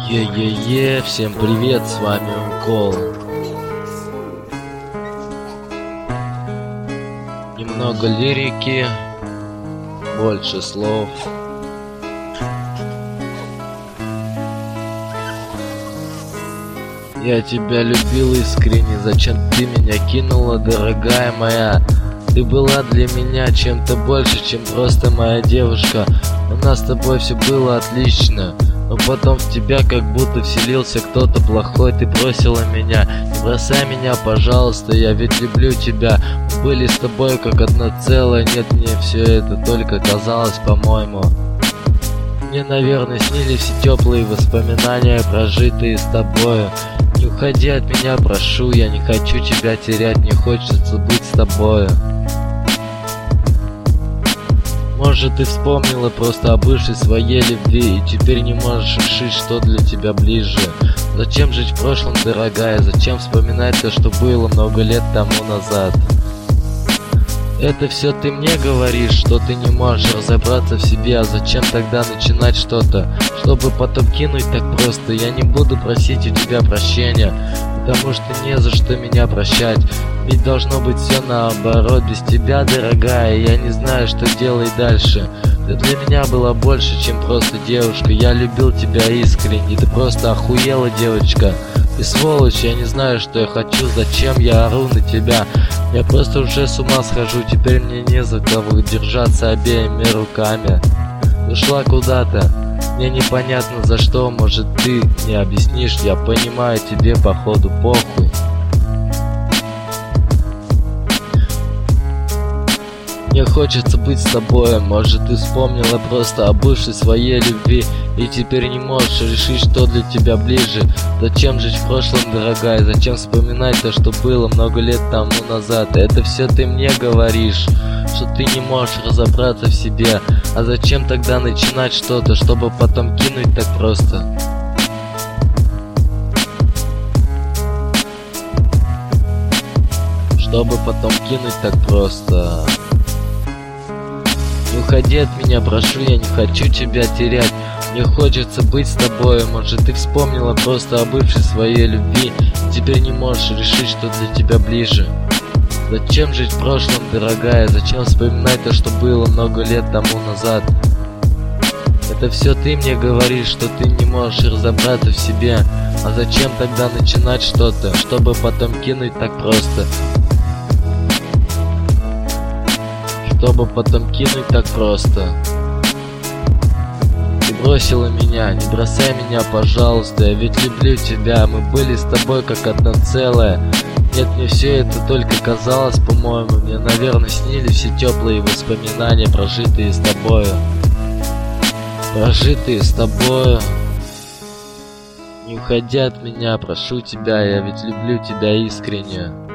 Е-е-е, всем привет, с вами Укол. Немного лирики, больше слов. Я тебя любил искренне, зачем ты меня кинула, дорогая моя? Ты была для меня чем-то больше, чем просто моя девушка. У нас с тобой все было отлично, но потом в тебя как будто вселился кто-то плохой. Ты бросила меня, не бросай меня, пожалуйста, я ведь люблю тебя. Мы были с тобой как одно целое, нет, мне все это только казалось, по-моему. Мне, наверное, снились все теплые воспоминания, прожитые с тобою. Не уходи от меня, прошу, я не хочу тебя терять, мне хочется быть с тобою. Может, ты вспомнила просто о бывшей своей любви и теперь не можешь решить, что для тебя ближе. Зачем жить в прошлом, дорогая? Зачем вспоминать то, что было много лет тому назад? Это все ты мне говоришь, что ты не можешь разобраться в себе. А зачем тогда начинать что-то, чтобы потом кинуть так просто? Я не буду просить у тебя прощения, потому что не за что меня прощать. Ведь должно быть все наоборот. Без тебя, дорогая, я не знаю, что делать дальше. Ты для меня была больше, чем просто девушка. Я любил тебя искренне, ты просто охуела, девочка. Ты сволочь, я не знаю, что я хочу, зачем я ору на тебя. Я просто уже с ума схожу, теперь мне не за кого держаться обеими руками. Ушла куда-то, мне непонятно за что, может ты не объяснишь, я понимаю, тебе походу похуй. Мне хочется быть с тобой, может ты вспомнила просто о бывшей своей любви и теперь не можешь решить, что для тебя ближе. Зачем жить в прошлом, дорогая, зачем вспоминать то, что было много лет тому назад? Это все ты мне говоришь, что ты не можешь разобраться в себе. А зачем тогда начинать что-то, чтобы потом кинуть так просто? Чтобы потом кинуть так просто. Не уходи от меня, прошу, я не хочу тебя терять. Мне хочется быть с тобой. Может ты вспомнила просто о бывшей своей любви и теперь не можешь решить, что для тебя ближе. Зачем жить в прошлом, дорогая? Зачем вспоминать то, что было много лет тому назад? Это все ты мне говоришь, что ты не можешь разобраться в себе. А зачем тогда начинать что-то, чтобы потом кинуть так просто? Чтобы потом кинуть так просто. Ты бросила меня, не бросай меня, пожалуйста, я ведь люблю тебя. Мы были с тобой как одно целое. Нет, мне все это только казалось, по-моему. Мне, наверное, снились все теплые воспоминания, прожитые с тобою. Прожитые с тобою. Не уходи от меня, прошу тебя, я ведь люблю тебя искренне.